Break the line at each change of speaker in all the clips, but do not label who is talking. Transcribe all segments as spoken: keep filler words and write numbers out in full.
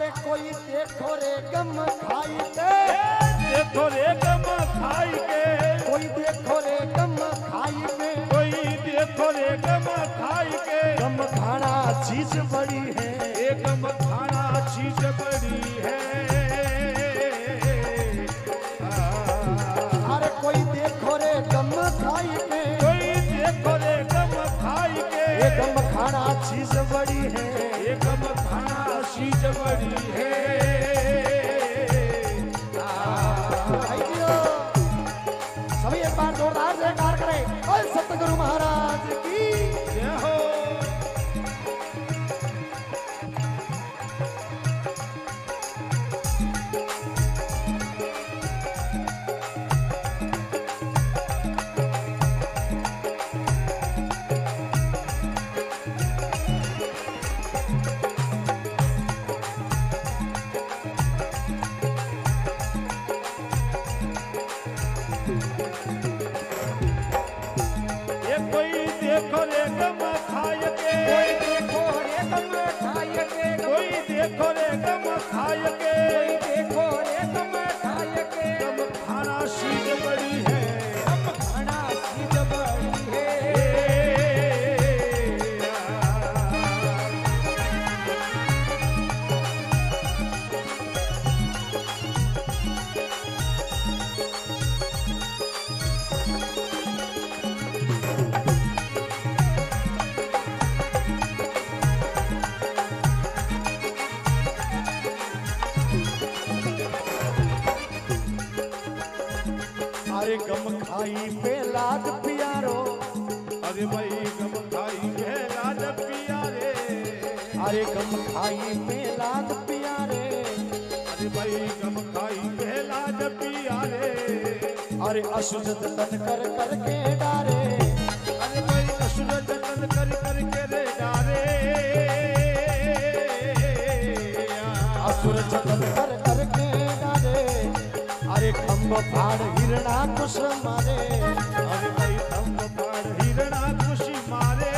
अरे कोई देखो रे गम खाई के,
देखो रे गम खाई के,
कोई देखो रे गम खाई के,
कोई देखो रे गम खाई के।
गम खाना चीज बड़ी है,
ये गम खाना चीज बड़ी है।
अरे कोई देखो रे गम खाई के,
कोई देखो रे गम खाई के।
ये गम खाना चीज बड़ी है,
ये गम खाना चीज बड़ी है।
सभी एक बार जोरदार जयकार करें और सतगुरु महाराज की
जय हो। ये कोई देखो रे गम खाए के,
कोई देखो रे गम खाई के,
कोई देखो रे गम खाए के।
कोई देखो रे गम खाई के,
गम खाना चीज बड़ी है।
गम खाना चीज बड़ी है। अरे गम खाई पे लाद प्यारो,
अरे भाई गम खाई के लाज पियारे।
अरे गम खाई पे लाद प्यारे,
अरे भाई गम खाई के लाज पियारे।
अरे असुर तन कर कर के डारे,
अरे भाई असुर जतन कर कर के रे डारे।
असुर जतन कर कर के डारे। अरे खम्भ फाड़ हिरणा कुश मारे,
अरे भाई तम पाड़ हिरणा खुशी मारे।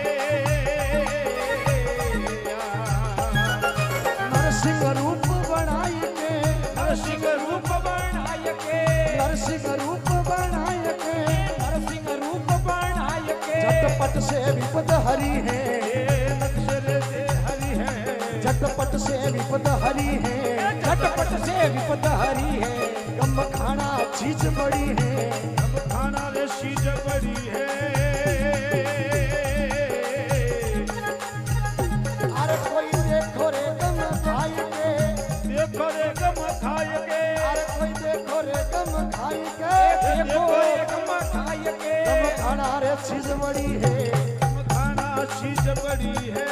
नरसिंह रूप बनाई के,
नरसिंह रूप बनाय के,
नरसिंह रूप बनाई के,
नरसिंह रूप बनाय के।
झटपट से विपद हरी है,
ये लक्षर से हरि है।
झटपट से विपद हरी है, झटपट से विपद हरी है। गम खाना चीज बड़ी है,
गम खाना रे चीज बड़ी है।
अरे कोई देखो रे गम खाई के,
देखो रे गम खाए के,
अरे कोई देखो रे गम खाई के,
देखो रे गम खाए के।
गम खाना रे चीज बड़ी है।
गम खाना चीज बड़ी है।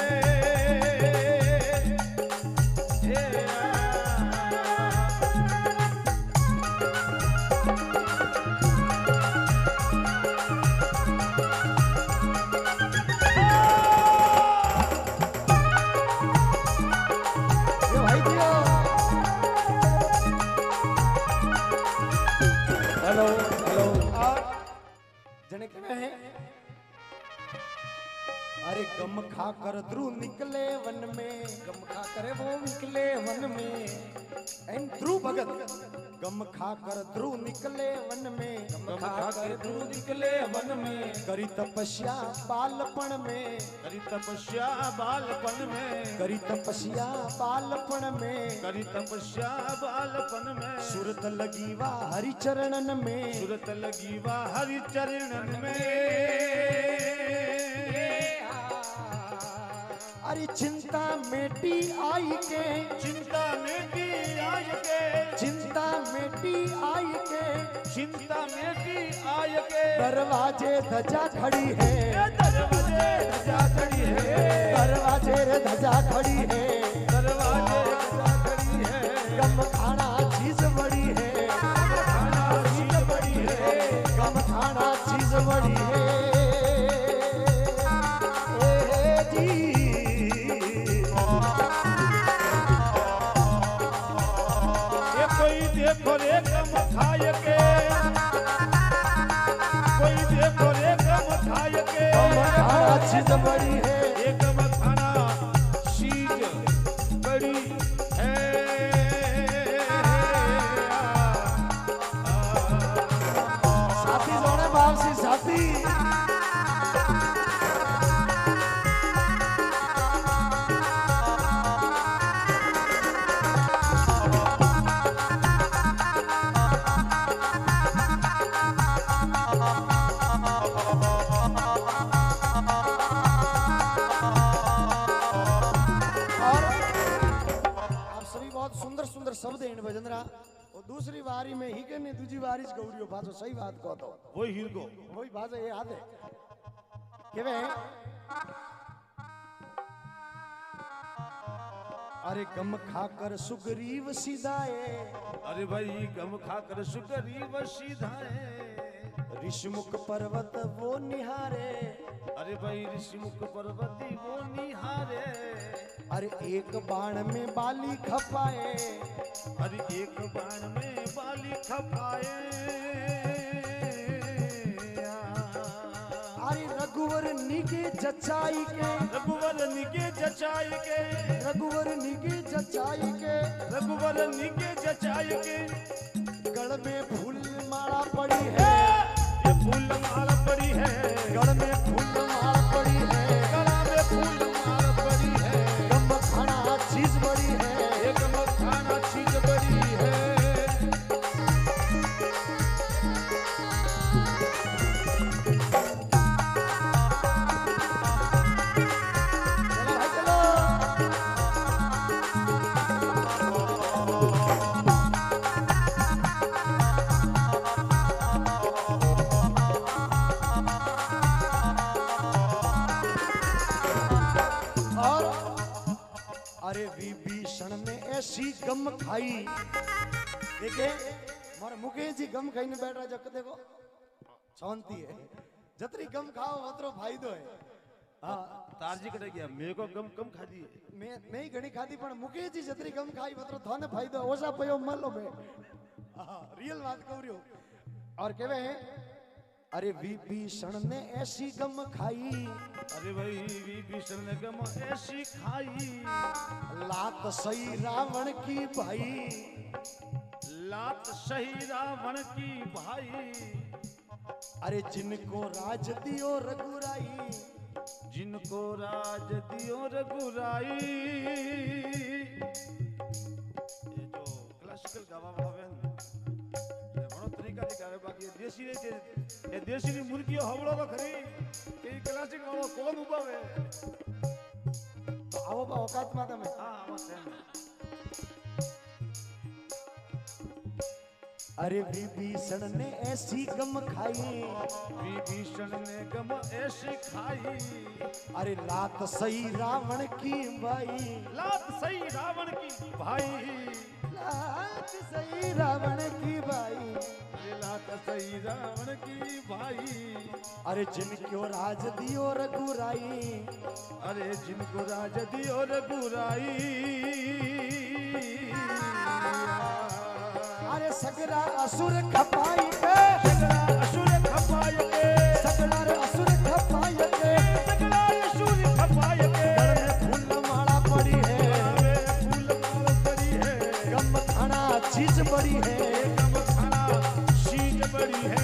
ए
ये भाई दियो। हेलो हेलो जने के है। अरे गम खा कर ध्रुव निकले वन में, गम खा कर वो निकले वन में। एन ध्रुव भगत गम खा कर ध्रुव निकले वन में,
गम खा कर ध्रुव निकले वन में।
करी तपस्या बालपन में,
करी तपस्या बालपन में।
करी तपस्या बालपन में।
करी तपस्या बालपन में।
सूरत लगी वा हरि चरणन में,
सूरत लगी वा हरि चरणन में।
अरे चिंता मेटी आई के,
चिंता मेटी आय के,
चिंता मेटी आई के।
चिंता मेटी आय के।
दरवाजे धजा खड़ी है,
दरवाजे धजा खड़ी है।
दरवाजे रे धजा खड़ी है।
दरवाजे धजा खड़ी है।
गम खाना चीज बड़ी है,
खाना चीज बड़ी है।
गम खाना चीज बड़ी है। ए जी
ये कोई देखो रे गम खाए के, कोई देखो रे गम खाए के।
गम खाना चीज बड़ी है।
ये गम खाना चीज बड़ी है।
भजनरा और दूसरी बारी में ही के नहीं दूसरी बारी से गौरियो भाषो सही बात को तो
वही हिरगो
वही भाषा ये याद है के वे अरे गम खाकर सुग्रीव सीधाए
अरे भाई गम खाकर सुग्रीव सीधाए
ऋषिमुख पर्वत वो निहारे
अरे भाई ऋषिमुख पर्वती वो निहारे
अरे एक बाण में बाली खपाए
अरे एक बाण में बाली खपाए
अरे रघुवर निगे जचाई के
रघुवर निगे जचाई के
रघुवर निगे जचाई के
रघुवर निगे जचाई के
गढ़ में फूल माला पड़ी है
ये फूल माला पड़ी है
गढ़ में फूल माला पड़ी है
गला में फूल माला पड़ी है
गम खाना चीज बड़ी है
एक मखाना चीज बड़ी है
चलो भाई चलो और अरे विभीषण ने ऐसी गम खाई देखे मारे मुकेश जी गम खाई ने बैठ रहा जब देखो शांति है जतरी गम खाओ उतरो फायदो है हाँ
तारजी कटे गया मेरे को गम कम खा दी है
मैं मैं ही घणी खाधी पण मुकेश जी जतरी गम खाई उतरो थाने फायदो ओसा पयो मलो में हाँ रियल बात कहू रही हूं और कहवे हैं अरे विभीषण ने ऐसी गम खाई
अरे भाई विभीषण ने गम ऐसी खाई
लात सही रावण की भाई
लात सही रावण की भाई
अरे जिनको राज दियो रघुराई
जिनको राज दियो रघुराई ये जो क्लासिकल गावा वाला है ये बड़ो तरीका दिखावे बाकी ये देसी रे के ये देसी री मुर्गियो हवड़ो तो खरी ये क्लासिक वालो कौन उबावे
आओ बा औकात माता में
हां मत है
अरे विभीषण ने ऐसी गम खाई
विभीषण ने गम ऐसी खाई
अरे लात सही रावण की भाई
लात सही रावण की भाई
लात सही रावण की भाई
अरे लात सही रावण की भाई
अरे जिनको राज दियो रघुराई
अरे जिनको राज दियो रघुराई
अरे सगरा असुर खपाई के
सगला असुर खपाय के
सगला रे असुर खपाई के
सगला असुर खपाय के
गल में फूल माला पड़ी है
आवे फूल माला पड़ी है
गम खाना चीज बड़ी है
गम खाना चीज बड़ी है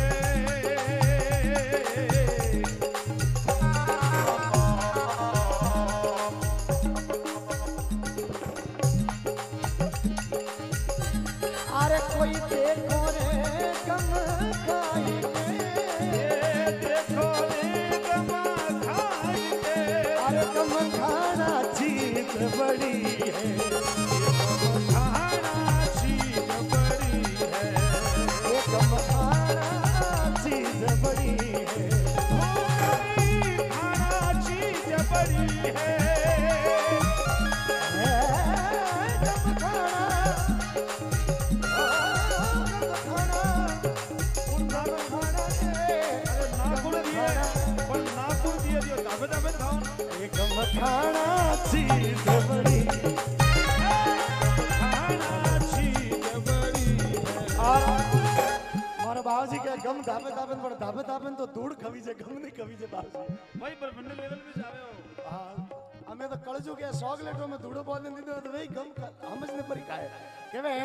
अरे कोई देखो रे गम खाई के
देखो रे गम खाई के
अरे गम खाना चीज बड़ी है
खाना चीज बड़ी है
वो गम खाना चीज बड़ी है
खाना चीज बड़ी है
गम खाना खाना चीज बड़ी
खाना चीज बड़ी
और मारा बाबूजी के गम धाबे धाबे पर धाबे धाबे तो धूड़ खवी जे गम नहीं खवी जे बाबूजी
भाई ब्रह्मांड लेवल पे जा रहे हो
हाँ हमें तो कलजू के चॉकलेटों में धूड़ो बोलने दी तो वही गम हमने परी खाए केवे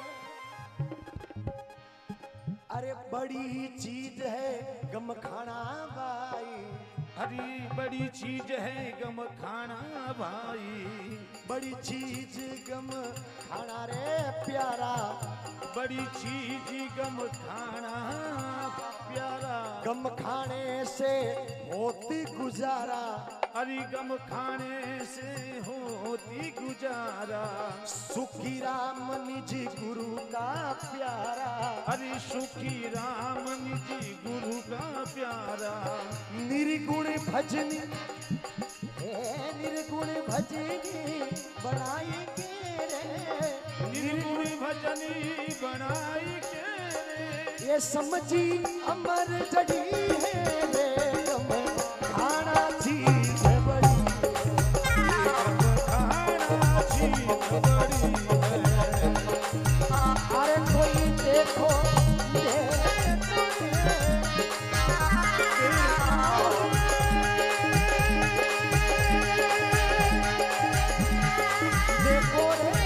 अरे बड़ी चीज है गम खाना भाई
हरी बड़ी चीज है गम खाना भाई
बड़ी चीज गम खाना रे प्यारा
बड़ी चीज गम खाना प्यारा
गम खाने से होती गुजारा,
हरि गम खाने से होती गुजारा,
सुखी राम निज गुरु का प्यारा,
हरि सुखी राम निज गुरु का प्यारा,
निर्गुण भजनी हे निर्गुण भजनी बनाई के रे,
निर्गुण भजनी बनाई के रे,
ये समझी अमर जड़ी है रे, गम खाना चीज बड़ी,
खाना चीज बड़ी है।
अरे कोई देखो देखो रे,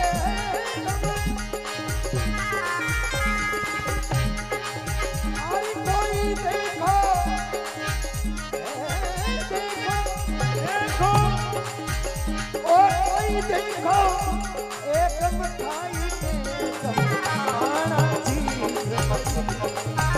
अरे कोई देखो देखो देखो, ओ कोई देखो एक मिठाई